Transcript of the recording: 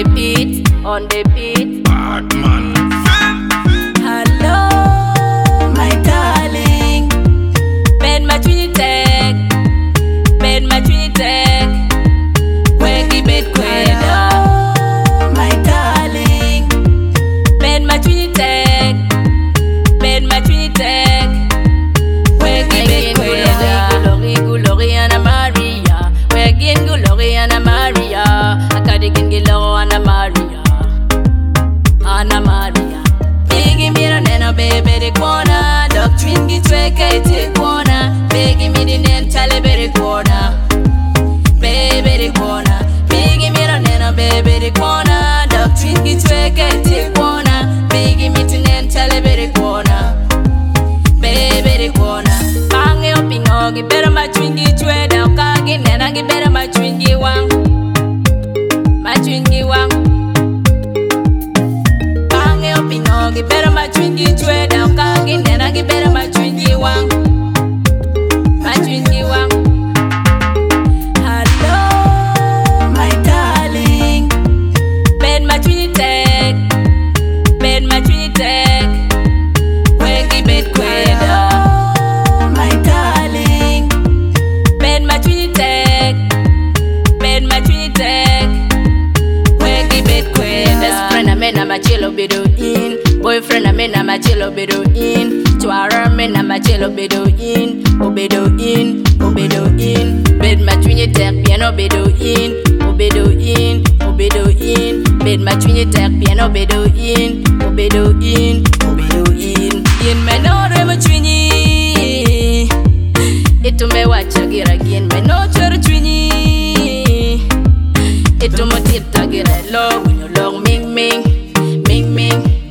on the beat. Bad man. Hello, my darling. Ben my tag. Ben my tag. Where give it hello, my darling. Ben my tag. Ben my tag. Where give it glory Anna Maria. Where again glory Anna Maria. Akadigin gilo Anna Maria. Anna Maria. Biggie me no neno baby the corner. Doctrine get wake the corner. Biggie me the name tally the corner. Baby the corner. Biggie me no neno baby the corner. Doctrine get wake the corner. Biggie me the name tally the corner. Baby the corner. Bang up in all get better my twingy trade. I'll kagin and I get better my twingy one. My twingy one. Get better my twingy trade down kagin and I get better my twingy one. My twingy one. Hello, my darling. Ben my twingy tag. Ben my twingy tag. Where give it hello, my darling. Ben my twingy tag. Ben my twingy tag. Where give it best friend I mean I'm a chill in. Boyfriend I mean I'm a chill in. Twara mean I'm a chill in. Obedo in. Bed my twinny tech piano bedo in. Obedo in. Bed my twinny tech piano bedo in. Obedo in. In my no rema twinny. Itu me watch again again. My no chara twinny. Itu mo tita get love when you long ming.